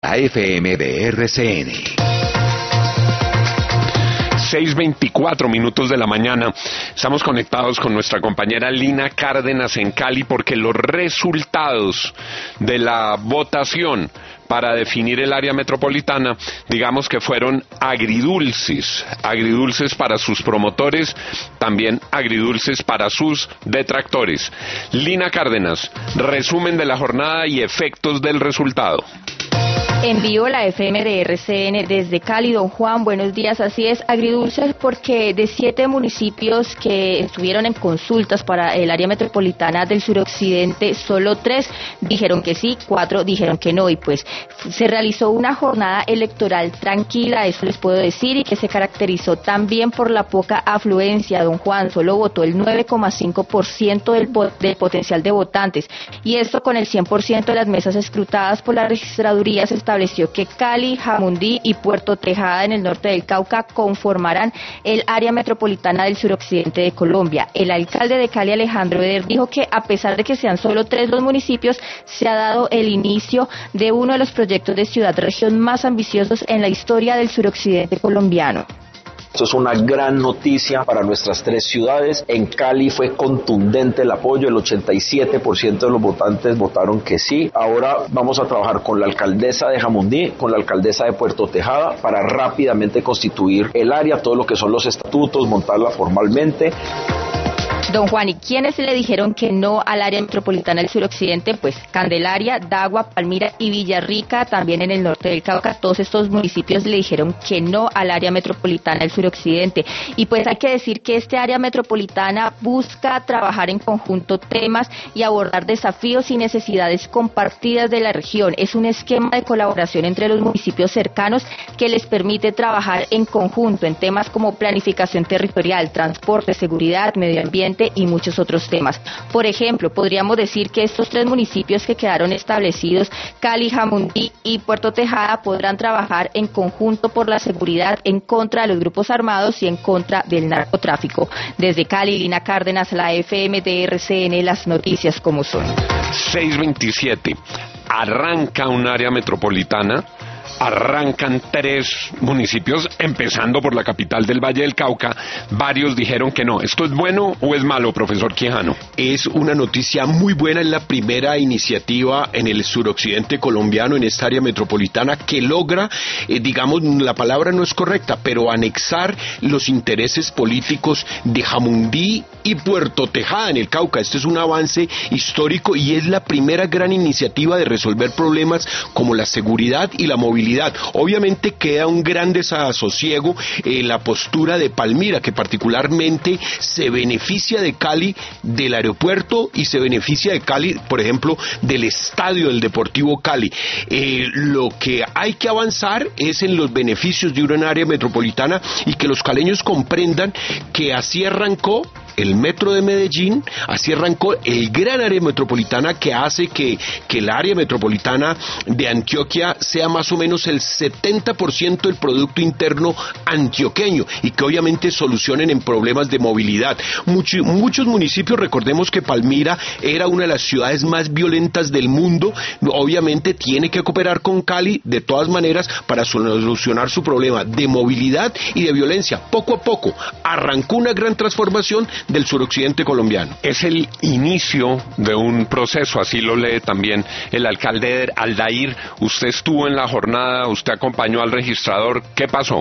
La FM de RCN. 6:24 de la mañana. Estamos conectados con nuestra compañera Lina Cárdenas en Cali porque los resultados de la votación para definir el área metropolitana, digamos que fueron agridulces para sus promotores, también agridulces para sus detractores. Lina Cárdenas, resumen de la jornada y efectos del resultado. En vivo la FM de RCN desde Cali. Don Juan, buenos días. Así es, agridulces porque de 7 municipios que estuvieron en consultas para el área metropolitana del suroccidente, solo 3 dijeron que sí, 4 dijeron que no, y pues se realizó una jornada electoral tranquila, eso les puedo decir, y que se caracterizó también por la poca afluencia. Don Juan, solo votó el 9,5% del potencial de votantes, y esto con el 100% de las mesas escrutadas por la registraduría. Se estableció que Cali, Jamundí y Puerto Tejada en el norte del Cauca conformarán el área metropolitana del suroccidente de Colombia. El alcalde de Cali, Alejandro Eder, dijo que a pesar de que sean solo 3 los municipios, se ha dado el inicio de uno de los proyectos de ciudad-región más ambiciosos en la historia del suroccidente colombiano. Esto es una gran noticia para nuestras 3 ciudades. En Cali fue contundente el apoyo, el 87% de los votantes votaron que sí. Ahora vamos a trabajar con la alcaldesa de Jamundí, con la alcaldesa de Puerto Tejada, para rápidamente constituir el área, todo lo que son los estatutos, montarla formalmente. Don Juan, ¿y quiénes le dijeron que no al área metropolitana del suroccidente? Pues Candelaria, Dagua, Palmira y Villarrica, también en el norte del Cauca. Todos estos municipios le dijeron que no al área metropolitana del suroccidente. Y pues hay que decir que este área metropolitana busca trabajar en conjunto temas y abordar desafíos y necesidades compartidas de la región. Es un esquema de colaboración entre los municipios cercanos que les permite trabajar en conjunto en temas como planificación territorial, transporte, seguridad, medio ambiente y muchos otros temas. Por ejemplo, podríamos decir que estos 3 municipios que quedaron establecidos, Cali, Jamundí y Puerto Tejada, podrán trabajar en conjunto por la seguridad en contra de los grupos armados y en contra del narcotráfico. Desde Cali, Lina Cárdenas, la FM de RCN, las noticias como son. 6:27. Arranca un área metropolitana. Arrancan 3 municipios, empezando por la capital del Valle del Cauca. Varios dijeron que no. ¿Esto es bueno o es malo, profesor Quijano? Es una noticia muy buena. Es la primera iniciativa en el suroccidente colombiano, en esta área metropolitana, que logra, digamos, la palabra no es correcta, pero anexar los intereses políticos de Jamundí y Puerto Tejada en el Cauca. Este es un avance histórico y es la primera gran iniciativa de resolver problemas como la seguridad y la movilidad. Obviamente queda un gran desasosiego en la postura de Palmira, que particularmente se beneficia de Cali, del aeropuerto, y se beneficia de Cali, por ejemplo, del estadio del Deportivo Cali. Lo que hay que avanzar es en los beneficios de una área metropolitana y que los caleños comprendan que así arrancó el metro de Medellín, así arrancó el gran área metropolitana que hace que el área metropolitana de Antioquia sea más o menos el 70% del Producto Interno antioqueño y que obviamente solucionen en problemas de movilidad. Muchos municipios, recordemos que Palmira era una de las ciudades más violentas del mundo, obviamente tiene que cooperar con Cali de todas maneras para solucionar su problema de movilidad y de violencia. Poco a poco arrancó una gran transformación del suroccidente colombiano. Es el inicio de un proceso, así lo lee también el alcalde Aldair. Usted estuvo en la jornada, usted acompañó al registrador. ¿Qué pasó?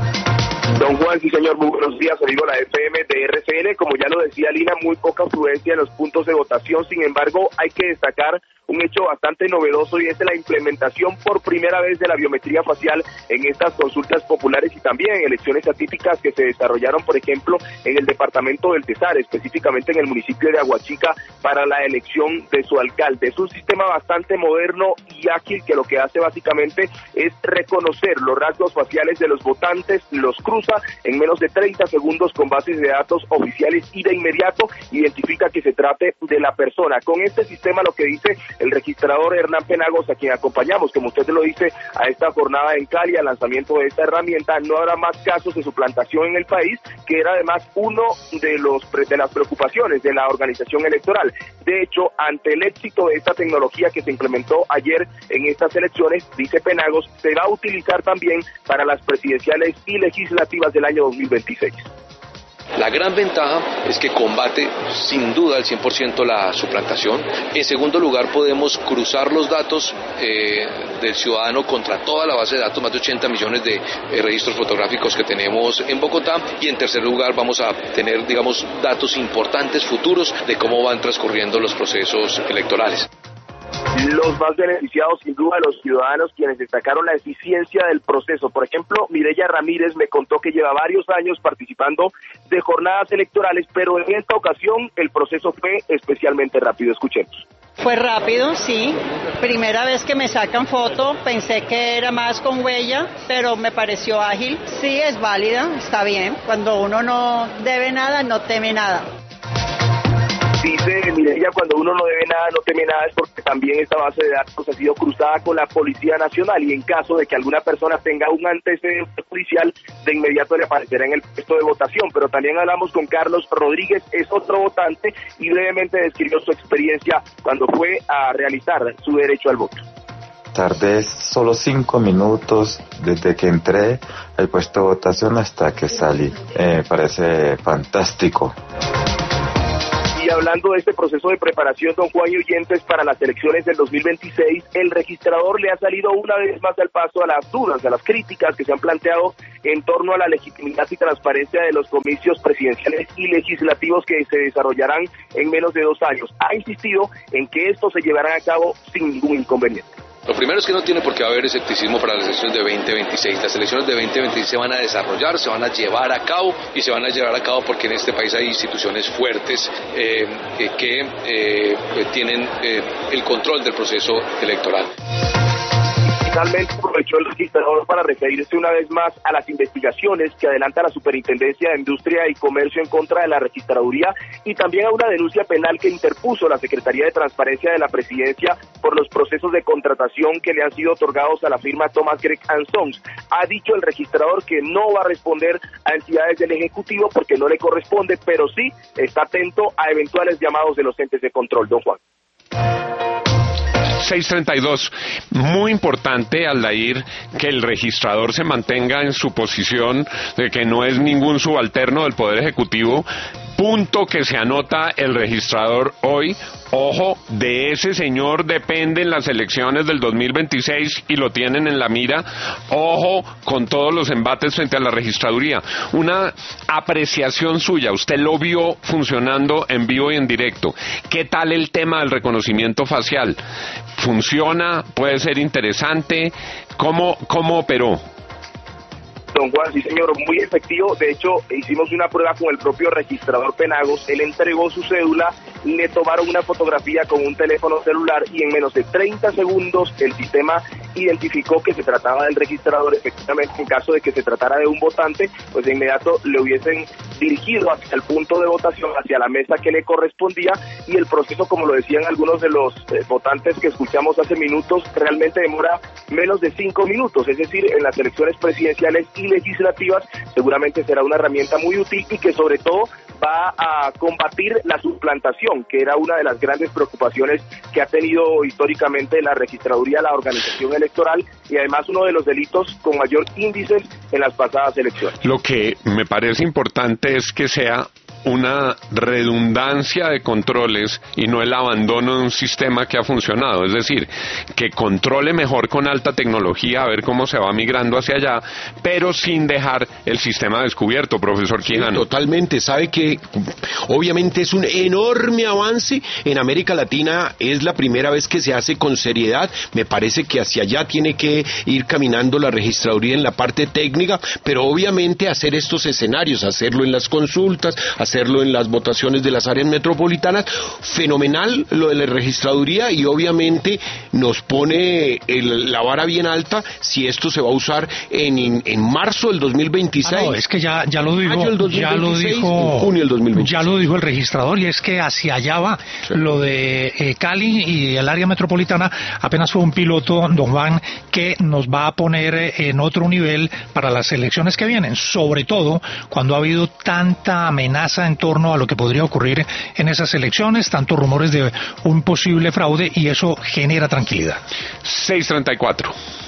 Don Juan, sí señor, muy buenos días, amigo de la FM de RCN. Como ya lo decía Lina, muy poca afluencia en los puntos de votación. Sin embargo, hay que destacar un hecho bastante novedoso y es la implementación por primera vez de la biometría facial en estas consultas populares y también en elecciones atípicas que se desarrollaron, por ejemplo, en el departamento del Cesar, específicamente en el municipio de Aguachica, para la elección de su alcalde. Es un sistema bastante moderno y ágil que lo que hace básicamente es reconocer los rasgos faciales de los votantes, los cruza en menos de 30 segundos con bases de datos oficiales y de inmediato identifica que se trate de la persona. Con este sistema lo que dice El registrador Hernán Penagos, a quien acompañamos, como usted lo dice, a esta jornada en Cali, al lanzamiento de esta herramienta, no habrá más casos de suplantación en el país, que era además uno de las preocupaciones de la organización electoral. De hecho, ante el éxito de esta tecnología que se implementó ayer en estas elecciones, dice Penagos, se va a utilizar también para las presidenciales y legislativas del año 2026. La gran ventaja es que combate sin duda al 100% la suplantación. En segundo lugar, podemos cruzar los datos del ciudadano contra toda la base de datos, más de 80 millones de registros fotográficos que tenemos en Bogotá. Y en tercer lugar, vamos a tener, digamos, datos importantes futuros de cómo van transcurriendo los procesos electorales. Los más beneficiados, sin duda, los ciudadanos, quienes destacaron la eficiencia del proceso. Por ejemplo, Mireya Ramírez me contó que lleva varios años participando de jornadas electorales, pero en esta ocasión el proceso fue especialmente rápido. Escuchemos. Fue rápido, sí. Primera vez que me sacan foto, pensé que era más con huella, pero me pareció ágil. Sí, es válida, está bien. Cuando uno no debe nada, no teme nada. Dice Mireya, cuando uno no debe nada, no teme nada, es porque también esta base de datos ha sido cruzada con la Policía Nacional y en caso de que alguna persona tenga un antecedente judicial, de inmediato le aparecerá en el puesto de votación. Pero también hablamos con Carlos Rodríguez, es otro votante, y brevemente describió su experiencia cuando fue a realizar su derecho al voto. Tardé solo 5 minutos desde que entré al puesto de votación hasta que salí. Parece fantástico. Y hablando de este proceso de preparación, don Juan y oyentes, para las elecciones del 2026, el registrador le ha salido una vez más al paso a las dudas, a las críticas que se han planteado en torno a la legitimidad y transparencia de los comicios presidenciales y legislativos que se desarrollarán en menos de 2 años. Ha insistido en que estos se llevarán a cabo sin ningún inconveniente. Lo primero es que no tiene por qué haber escepticismo para las elecciones de 2026. Las elecciones de 2026 se van a desarrollar, se van a llevar a cabo y se van a llevar a cabo porque en este país hay instituciones fuertes que tienen el control del proceso electoral. Finalmente aprovechó el registrador para referirse una vez más a las investigaciones que adelanta la Superintendencia de Industria y Comercio en contra de la registraduría y también a una denuncia penal que interpuso la Secretaría de Transparencia de la Presidencia por los procesos de contratación que le han sido otorgados a la firma Thomas Gregg & Sons. Ha dicho el registrador que no va a responder a entidades del Ejecutivo porque no le corresponde, pero sí está atento a eventuales llamados de los entes de control. Don Juan. 6:32. Muy importante, Aldair, que el registrador se mantenga en su posición de que no es ningún subalterno del Poder Ejecutivo. Punto que se anota el registrador hoy. Ojo, de ese señor dependen las elecciones del 2026 y lo tienen en la mira. Ojo con todos los embates frente a la registraduría. Una apreciación suya, usted lo vio funcionando en vivo y en directo. ¿Qué tal el tema del reconocimiento facial? ¿Funciona? ¿Puede ser interesante? ¿Cómo operó? Don Juan, sí señor, muy efectivo. De hecho, hicimos una prueba con el propio registrador Penagos. Él entregó su cédula, le tomaron una fotografía con un teléfono celular y en menos de 30 segundos el sistema identificó que se trataba del registrador. Efectivamente, en caso de que se tratara de un votante, pues de inmediato le hubiesen dirigido hacia el punto de votación, hacia la mesa que le correspondía, y el proceso, como lo decían algunos de los votantes que escuchamos hace minutos, realmente demora menos de 5 minutos. Es decir, en las elecciones presidenciales y legislativas seguramente será una herramienta muy útil y que sobre todo va a combatir la suplantación, que era una de las grandes preocupaciones que ha tenido históricamente la registraduría, la organización electoral, y además uno de los delitos con mayor índice en las pasadas elecciones. Lo que me parece importante es que sea una redundancia de controles y no el abandono de un sistema que ha funcionado, es decir, que controle mejor con alta tecnología a ver cómo se va migrando hacia allá, pero sin dejar el sistema descubierto, profesor Quijano. Sí, totalmente, sabe que obviamente es un enorme avance en América Latina, es la primera vez que se hace con seriedad, me parece que hacia allá tiene que ir caminando la registraduría en la parte técnica, pero obviamente hacer estos escenarios, hacerlo en las consultas, hacerlo hacerlo en las votaciones de las áreas metropolitanas. Fenomenal lo de la registraduría, y obviamente nos pone la vara bien alta si esto se va a usar en marzo del 2026. No, es que ya lo dijo, junio del 2026. Ya lo dijo el registrador, y es que hacia allá va. Sí. Lo de Cali y el área metropolitana apenas fue un piloto, don Juan, que nos va a poner en otro nivel para las elecciones que vienen, sobre todo cuando ha habido tanta amenaza en torno a lo que podría ocurrir en esas elecciones, tantos rumores de un posible fraude, y eso genera tranquilidad. 6:34.